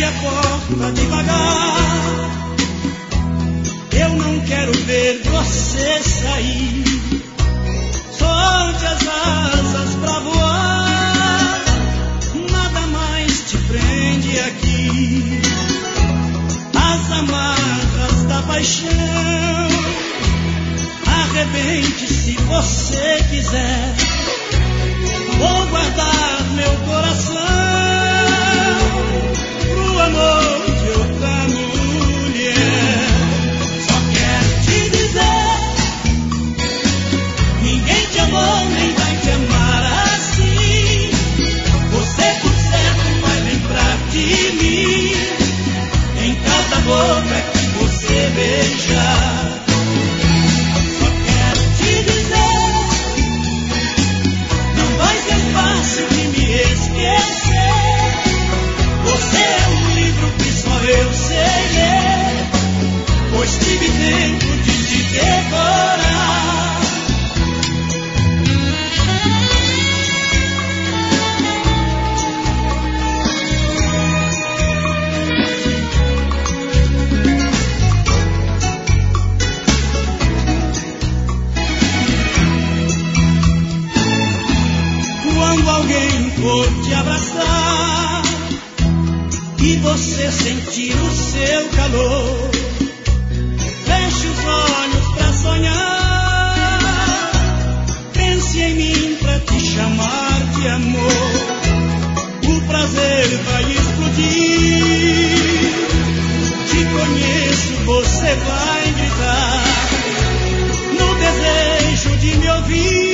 a porta devagar. Eu não quero ver você sair. Solte as asas pra voar. Nada mais te prende aqui. As amarras da paixão. Arrebente se você quiser. Vou guardar meu coração pro amor de outra mulher. Só quero te dizer, ninguém te amou nem vai te amar assim. Você por certo vai lembrar de mim em cada boca que você beijar. Só quero te dizer, não vai ser fácil de me esquecer. Você é um livro que só eu sei ler, pois tive tempo de te decorar. Quando alguém for te abraçar e você sentir o seu calor, feche os olhos pra sonhar. Pense em mim pra te chamar de amor. O prazer vai explodir. Te conheço, você vai gritar no desejo de me ouvir.